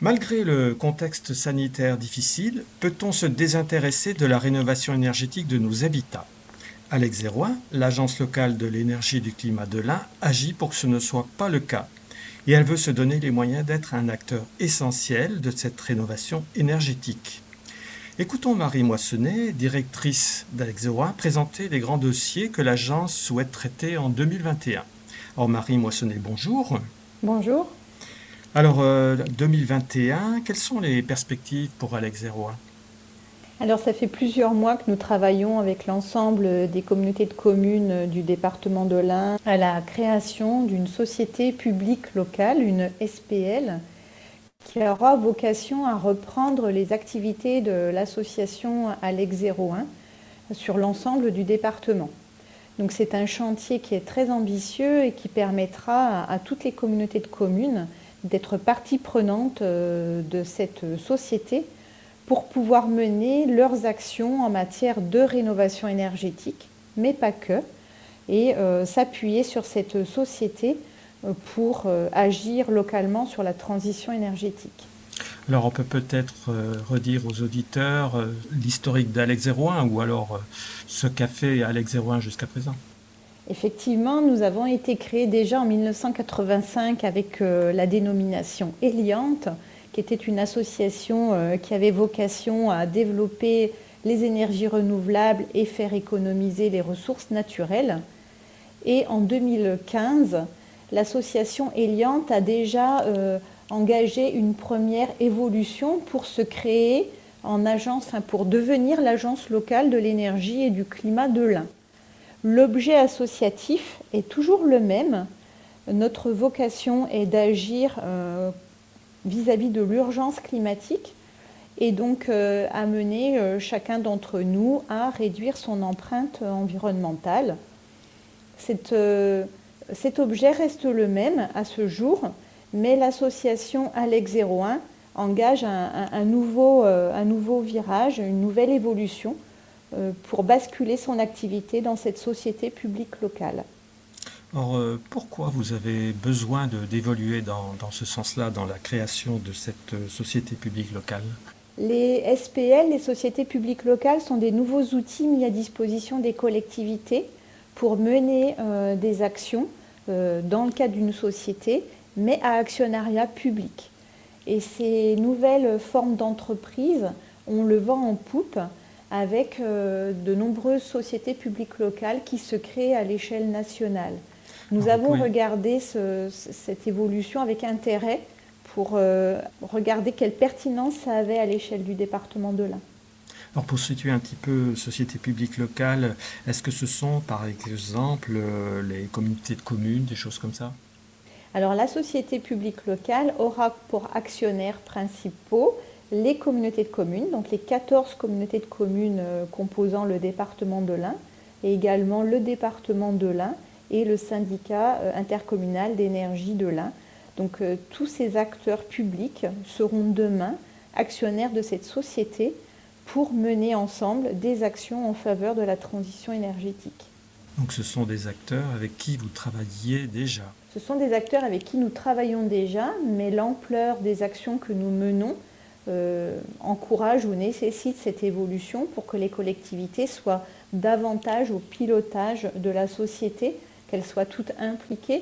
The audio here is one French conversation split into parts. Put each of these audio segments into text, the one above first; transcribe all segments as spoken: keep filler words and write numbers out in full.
Malgré le contexte sanitaire difficile, peut-on se désintéresser de la rénovation énergétique de nos habitats? Alex Zéroin, l'agence locale de l'énergie et du climat de l'Ain, agit pour que ce ne soit pas le cas. Et elle veut se donner les moyens d'être un acteur essentiel de cette rénovation énergétique. Écoutons Marie Moissonnet, directrice d'Alex Zéroin, présenter les grands dossiers que l'agence souhaite traiter en deux mille vingt et un. Alors Marie Moissonnet, bonjour. Bonjour. Alors, euh, deux mille vingt et un, quelles sont les perspectives pour Alex Zéroin? Alors ça fait plusieurs mois que nous travaillons avec l'ensemble des communautés de communes du département de l'Ain à la création d'une société publique locale, une S P L, qui aura vocation à reprendre les activités de l'association Alex Zéroin sur l'ensemble du département. Donc c'est un chantier qui est très ambitieux et qui permettra à, à toutes les communautés de communes d'être partie prenante de cette société pour pouvoir mener leurs actions en matière de rénovation énergétique, mais pas que, et euh, s'appuyer sur cette société pour euh, agir localement sur la transition énergétique. Alors, on peut peut-être euh, redire aux auditeurs euh, l'historique d'Alex Zéroin ou alors euh, ce qu'a fait Alex Zéroin jusqu'à présent. Effectivement, nous avons été créés déjà en mille neuf cent quatre-vingt-cinq avec euh, la dénomination Eliante, qui était une association euh, qui avait vocation à développer les énergies renouvelables et faire économiser les ressources naturelles. Et en deux mille quinze, l'association Eliante a déjà euh, engagé une première évolution pour se créer en agence, enfin pour devenir l'agence locale de l'énergie et du climat de l'Ain. L'objet associatif est toujours le même. Notre vocation est d'agir euh, vis-à-vis de l'urgence climatique et donc euh, amener euh, chacun d'entre nous à réduire son empreinte environnementale. Cette, euh, cet objet reste le même à ce jour, mais l'association Alex Zéroin engage un, un, un, nouveau, euh, un nouveau virage, une nouvelle évolution euh, pour basculer son activité dans cette société publique locale. Alors, euh, pourquoi vous avez besoin de, d'évoluer dans, dans ce sens-là, dans la création de cette euh, société publique locale? Les S P L, les sociétés publiques locales, sont des nouveaux outils mis à disposition des collectivités pour mener euh, des actions euh, dans le cadre d'une société, mais à actionnariat public. Et ces nouvelles formes d'entreprise, on le vend en poupe avec euh, de nombreuses sociétés publiques locales qui se créent à l'échelle nationale. Nous Alors, vous avons pouvez... regardé ce, cette évolution avec intérêt pour euh, regarder quelle pertinence ça avait à l'échelle du département de l'Ain. Alors, pour situer un petit peu société publique locale, est-ce que ce sont par exemple euh, les communautés de communes, des choses comme ça? Alors la société publique locale aura pour actionnaires principaux les communautés de communes, donc les quatorze communautés de communes euh, composant le département de l'Ain, et également le département de l'Ain et le syndicat euh, intercommunal d'énergie de l'Ain. Donc euh, tous ces acteurs publics seront demain actionnaires de cette société pour mener ensemble des actions en faveur de la transition énergétique. Donc ce sont des acteurs avec qui vous travailliez déjà? Ce sont des acteurs avec qui nous travaillons déjà, mais l'ampleur des actions que nous menons euh, encourage ou nécessite cette évolution pour que les collectivités soient davantage au pilotage de la société, qu'elles soient toutes impliquées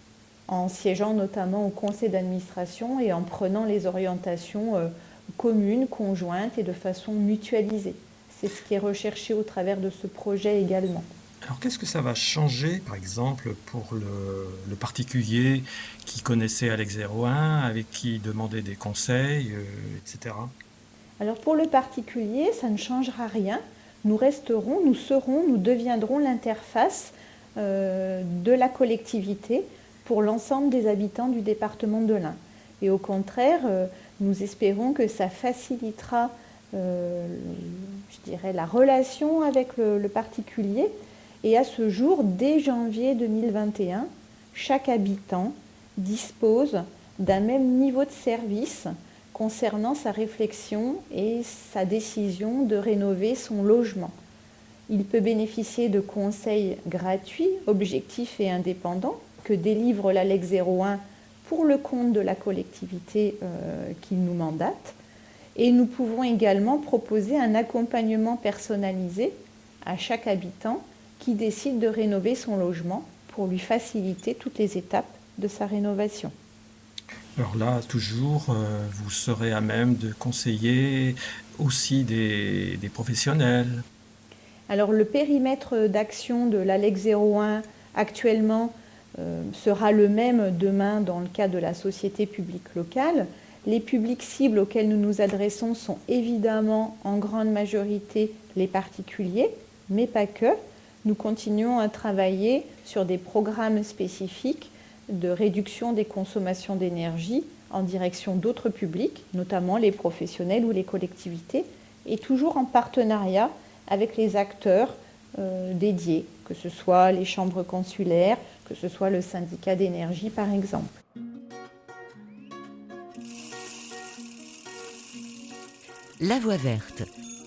en siégeant notamment au conseil d'administration et en prenant les orientations euh, communes, conjointes et de façon mutualisée. C'est ce qui est recherché au travers de ce projet également. Alors qu'est-ce que ça va changer, par exemple, pour le, le particulier qui connaissait Alex Zéroin, avec qui il demandait des conseils, euh, et cetera. Alors pour le particulier, ça ne changera rien. Nous resterons, nous serons, nous deviendrons l'interface euh, de la collectivité pour l'ensemble des habitants du département de l'Ain. Et au contraire, euh, nous espérons que ça facilitera euh, je dirais, la relation avec le, le particulier. Et à ce jour, dès janvier deux mille vingt et un, chaque habitant dispose d'un même niveau de service concernant sa réflexion et sa décision de rénover son logement. Il peut bénéficier de conseils gratuits, objectifs et indépendants que délivre l'Alex Zéroin pour le compte de la collectivité euh, qui nous mandate. Et nous pouvons également proposer un accompagnement personnalisé à chaque habitant qui décide de rénover son logement pour lui faciliter toutes les étapes de sa rénovation. Alors là, toujours, euh, vous serez à même de conseiller aussi des, des professionnels. Alors le périmètre d'action de l'A L E C zéro un actuellement euh, sera le même demain dans le cas de la société publique locale. Les publics cibles auxquels nous nous adressons sont évidemment en grande majorité les particuliers, mais pas que. Nous continuons à travailler sur des programmes spécifiques de réduction des consommations d'énergie en direction d'autres publics, notamment les professionnels ou les collectivités, et toujours en partenariat avec les acteurs euh, dédiés, que ce soit les chambres consulaires, que ce soit le syndicat d'énergie par exemple. La Voix verte.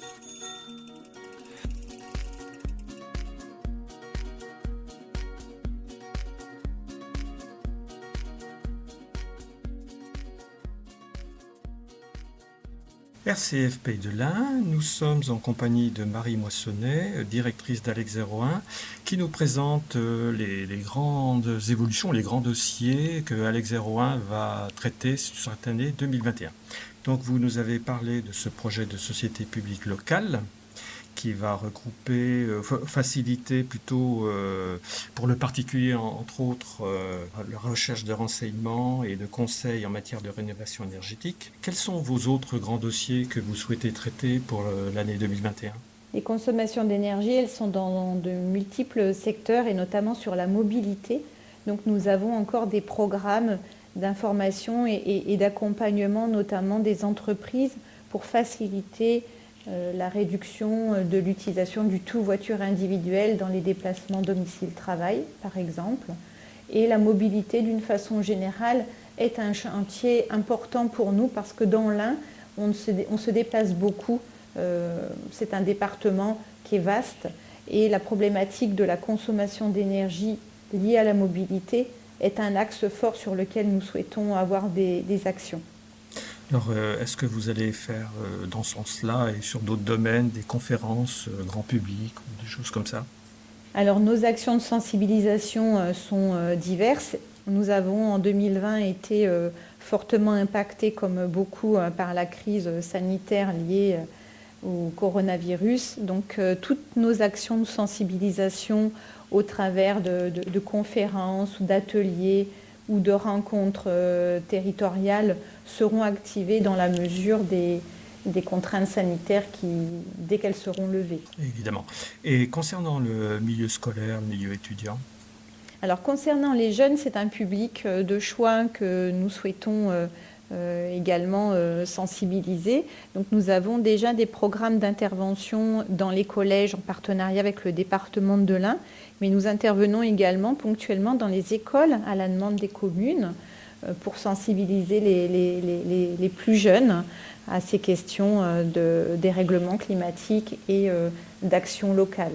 R C F Pays de l'Ain, nous sommes en compagnie de Marie Moissonnet, directrice d'A L E C zéro un, qui nous présente les, les grandes évolutions, les grands dossiers que A L E C zéro un va traiter sur cette année deux mille vingt et un. Donc vous nous avez parlé de ce projet de société publique locale qui va regrouper, euh, faciliter plutôt euh, pour le particulier, entre autres, euh, la recherche de renseignements et de conseils en matière de rénovation énergétique. Quels sont vos autres grands dossiers que vous souhaitez traiter pour l'année deux mille vingt et un ? Les consommations d'énergie, elles sont dans de multiples secteurs et notamment sur la mobilité. Donc nous avons encore des programmes d'information et, et, et d'accompagnement, notamment des entreprises, pour faciliter la réduction de l'utilisation du tout voiture individuelle dans les déplacements domicile-travail, par exemple. Et la mobilité, d'une façon générale, est un chantier important pour nous parce que dans l'Ain, on se, on se déplace beaucoup. Euh, c'est un département qui est vaste et la problématique de la consommation d'énergie liée à la mobilité est un axe fort sur lequel nous souhaitons avoir des, des actions. Alors, euh, est-ce que vous allez faire euh, dans ce sens-là et sur d'autres domaines, des conférences euh, grand public ou des choses comme ça ? Alors, nos actions de sensibilisation euh, sont euh, diverses. Nous avons en deux mille vingt été euh, fortement impactés, comme beaucoup, euh, par la crise sanitaire liée euh, au coronavirus. Donc, euh, toutes nos actions de sensibilisation au travers de, de, de conférences ou d'ateliers ou de rencontres euh, territoriales seront activées dans la mesure des, des contraintes sanitaires qui, dès qu'elles seront levées. Évidemment. Et concernant le milieu scolaire, le milieu étudiant ? Alors concernant les jeunes, c'est un public de choix que nous souhaitons euh, euh, également euh, sensibiliser. Donc nous avons déjà des programmes d'intervention dans les collèges en partenariat avec le département de l'Ain, mais nous intervenons également ponctuellement dans les écoles à la demande des communes euh, pour sensibiliser les, les, les, les plus jeunes à ces questions euh, de dérèglement climatique et euh, d'action locale.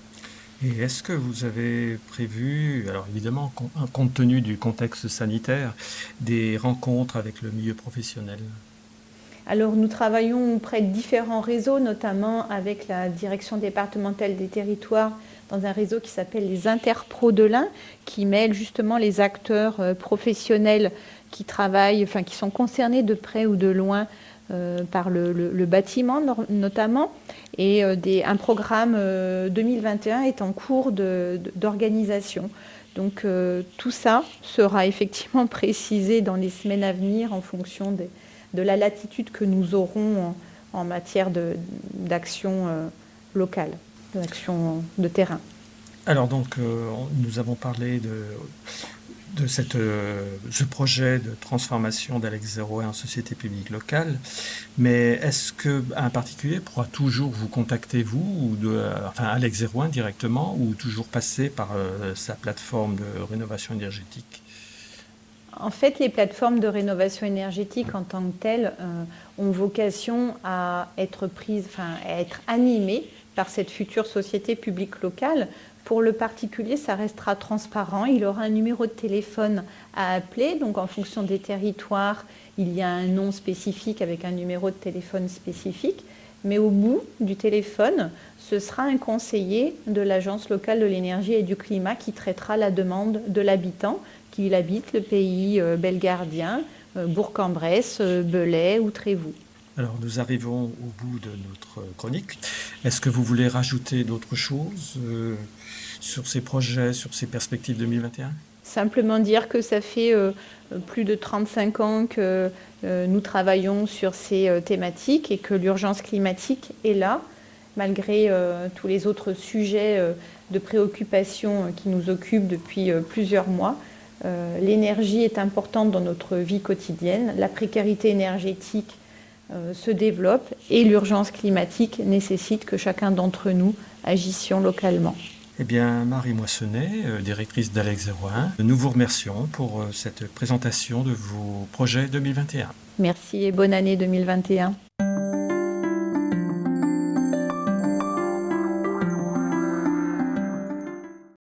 Et est-ce que vous avez prévu, alors évidemment, compte tenu du contexte sanitaire, des rencontres avec le milieu professionnel ? Alors nous travaillons auprès de différents réseaux, notamment avec la direction départementale des territoires, dans un réseau qui s'appelle les Interpros de l'Ain, qui mêle justement les acteurs professionnels qui travaillent, enfin qui sont concernés de près ou de loin Euh, par le, le, le bâtiment notamment, et euh, des, un programme euh, deux mille vingt et un est en cours de, de, d'organisation. Donc euh, tout ça sera effectivement précisé dans les semaines à venir en fonction de, de la latitude que nous aurons en, en matière de, d'action euh, locale, d'action de terrain. Alors donc euh, nous avons parlé de... de cette, euh, ce projet de transformation d'A L E C zéro un en société publique locale, mais est-ce qu'un particulier pourra toujours vous contacter, vous, ou de, euh, enfin A L E C zéro un directement, ou toujours passer par euh, sa plateforme de rénovation énergétique ? En fait, les plateformes de rénovation énergétique en tant que telles euh, ont vocation à être prises, enfin, à être animées par cette future société publique locale. Pour le particulier, ça restera transparent. Il aura un numéro de téléphone à appeler. Donc, en fonction des territoires, il y a un nom spécifique avec un numéro de téléphone spécifique. Mais au bout du téléphone, ce sera un conseiller de l'Agence locale de l'énergie et du climat qui traitera la demande de l'habitant, qu'il habite le pays belgardien, Bourg-en-Bresse, Belay ou Trévoux. Alors, nous arrivons au bout de notre chronique. Est-ce que vous voulez rajouter d'autres choses euh, sur ces projets, sur ces perspectives deux mille vingt et un ? Simplement dire que ça fait euh, plus de trente-cinq ans que euh, nous travaillons sur ces euh, thématiques et que l'urgence climatique est là, malgré euh, tous les autres sujets euh, de préoccupation euh, qui nous occupent depuis euh, plusieurs mois. Euh, l'énergie est importante dans notre vie quotidienne, la précarité énergétique euh, se développe et l'urgence climatique nécessite que chacun d'entre nous agissions localement. Eh bien, Marie Moissonnet, directrice d'Alex zéro un, nous vous remercions pour cette présentation de vos projets deux mille vingt et un. Merci et bonne année deux mille vingt et un.